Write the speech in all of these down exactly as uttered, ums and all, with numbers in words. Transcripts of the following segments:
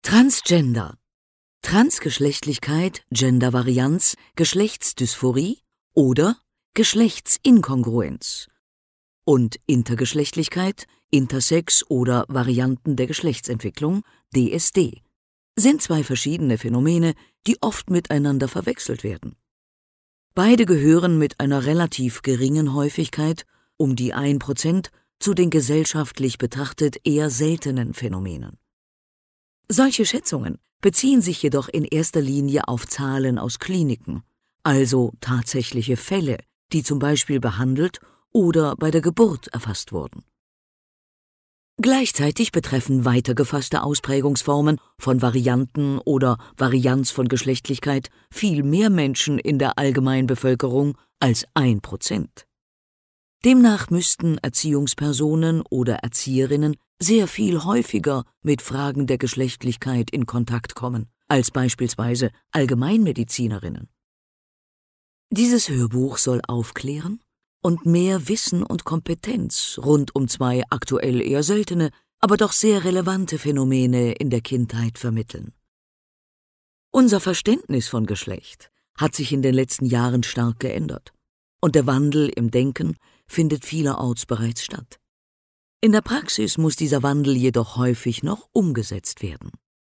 Transgender, Transgeschlechtlichkeit, Gendervarianz, Geschlechtsdysphorie oder Geschlechtsinkongruenz und Intergeschlechtlichkeit, Intersex oder Varianten der Geschlechtsentwicklung, D S D, sind zwei verschiedene Phänomene, die oft miteinander verwechselt werden. Beide gehören mit einer relativ geringen Häufigkeit, um die ein Prozent, zu den gesellschaftlich betrachtet eher seltenen Phänomenen. Solche Schätzungen beziehen sich jedoch in erster Linie auf Zahlen aus Kliniken, also tatsächliche Fälle, die zum Beispiel behandelt oder bei der Geburt erfasst wurden. Gleichzeitig betreffen weitergefasste Ausprägungsformen von Varianten oder Varianz von Geschlechtlichkeit viel mehr Menschen in der Allgemeinbevölkerung als ein Prozent. Demnach müssten Erziehungspersonen oder Erzieherinnen sehr viel häufiger mit Fragen der Geschlechtlichkeit in Kontakt kommen, als beispielsweise Allgemeinmedizinerinnen. Dieses Hörbuch soll aufklären und mehr Wissen und Kompetenz rund um zwei aktuell eher seltene, aber doch sehr relevante Phänomene in der Kindheit vermitteln. Unser Verständnis von Geschlecht hat sich in den letzten Jahren stark geändert und der Wandel im Denken findet vielerorts bereits statt. In der Praxis muss dieser Wandel jedoch häufig noch umgesetzt werden.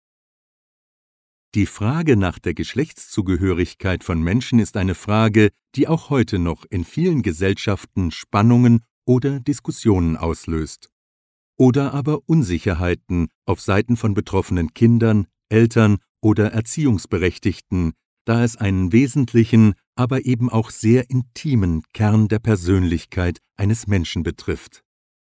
Die Frage nach der Geschlechtszugehörigkeit von Menschen ist eine Frage, die auch heute noch in vielen Gesellschaften Spannungen oder Diskussionen auslöst. Oder aber Unsicherheiten auf Seiten von betroffenen Kindern, Eltern oder Erziehungsberechtigten, da es einen wesentlichen, aber eben auch sehr intimen Kern der Persönlichkeit eines Menschen betrifft.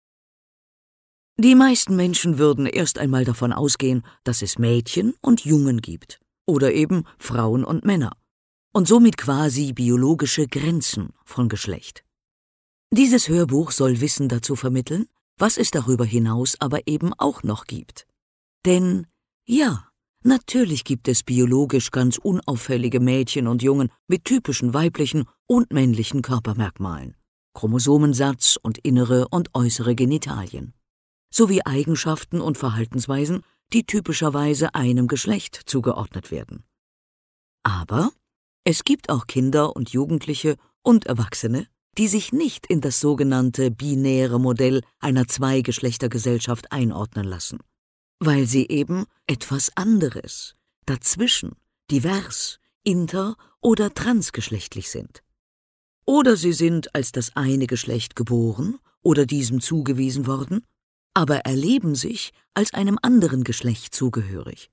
Die meisten Menschen würden erst einmal davon ausgehen, dass es Mädchen und Jungen gibt oder eben Frauen und Männer und somit quasi biologische Grenzen von Geschlecht. Dieses Hörbuch soll Wissen dazu vermitteln, was es darüber hinaus aber eben auch noch gibt. Denn ja, natürlich gibt es biologisch ganz unauffällige Mädchen und Jungen mit typischen weiblichen und männlichen Körpermerkmalen, Chromosomensatz und innere und äußere Genitalien, sowie Eigenschaften und Verhaltensweisen, die typischerweise einem Geschlecht zugeordnet werden. Aber es gibt auch Kinder und Jugendliche und Erwachsene, die sich nicht in das sogenannte binäre Modell einer Zweigeschlechtergesellschaft einordnen lassen, weil sie eben etwas anderes, dazwischen, divers, inter- oder transgeschlechtlich sind. Oder sie sind als das eine Geschlecht geboren oder diesem zugewiesen worden, aber erleben sich als einem anderen Geschlecht zugehörig.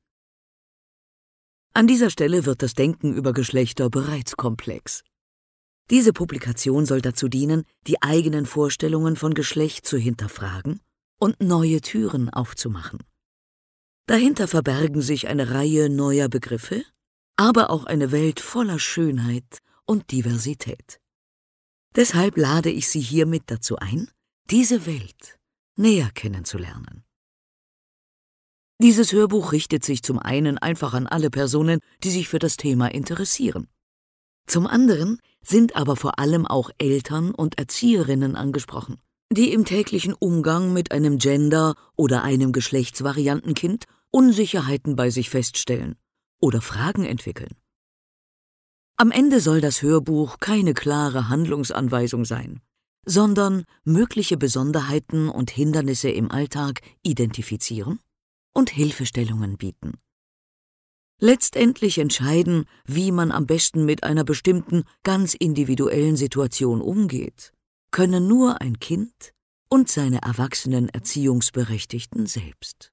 An dieser Stelle wird das Denken über Geschlechter bereits komplex. Diese Publikation soll dazu dienen, die eigenen Vorstellungen von Geschlecht zu hinterfragen und neue Türen aufzumachen. Dahinter verbergen sich eine Reihe neuer Begriffe, aber auch eine Welt voller Schönheit und Diversität. Deshalb lade ich Sie hiermit dazu ein, diese Welt näher kennenzulernen. Dieses Hörbuch richtet sich zum einen einfach an alle Personen, die sich für das Thema interessieren. Zum anderen sind aber vor allem auch Eltern und Erzieherinnen angesprochen, die im täglichen Umgang mit einem Gender- oder einem Geschlechtsvariantenkind Unsicherheiten bei sich feststellen oder Fragen entwickeln. Am Ende soll das Hörbuch keine klare Handlungsanweisung sein, sondern mögliche Besonderheiten und Hindernisse im Alltag identifizieren und Hilfestellungen bieten. Letztendlich entscheiden, wie man am besten mit einer bestimmten, ganz individuellen Situation umgeht, können nur ein Kind und seine erwachsenen Erziehungsberechtigten selbst.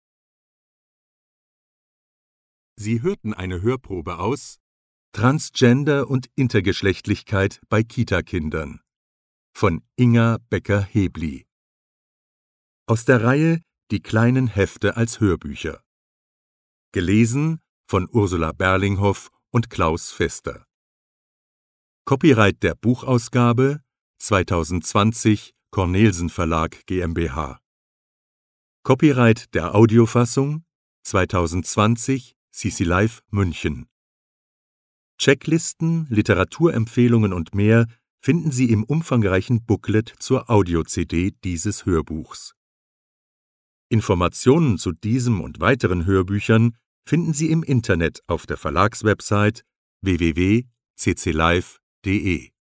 Sie hörten eine Hörprobe aus Transgender und Intergeschlechtlichkeit bei Kita-Kindern von Inga Becker-Hebli aus der Reihe Die kleinen Hefte als Hörbücher. Gelesen von Ursula Berlinghoff und Klaus Fester. Copyright der Buchausgabe zweitausendzwanzig Cornelsen Verlag GmbH. Copyright der Audiofassung zweitausendzwanzig C C Live München. Checklisten, Literaturempfehlungen und mehr finden Sie im umfangreichen Booklet zur Audio-C D dieses Hörbuchs. Informationen zu diesem und weiteren Hörbüchern finden Sie im Internet auf der Verlagswebsite w w w punkt c c live punkt d e.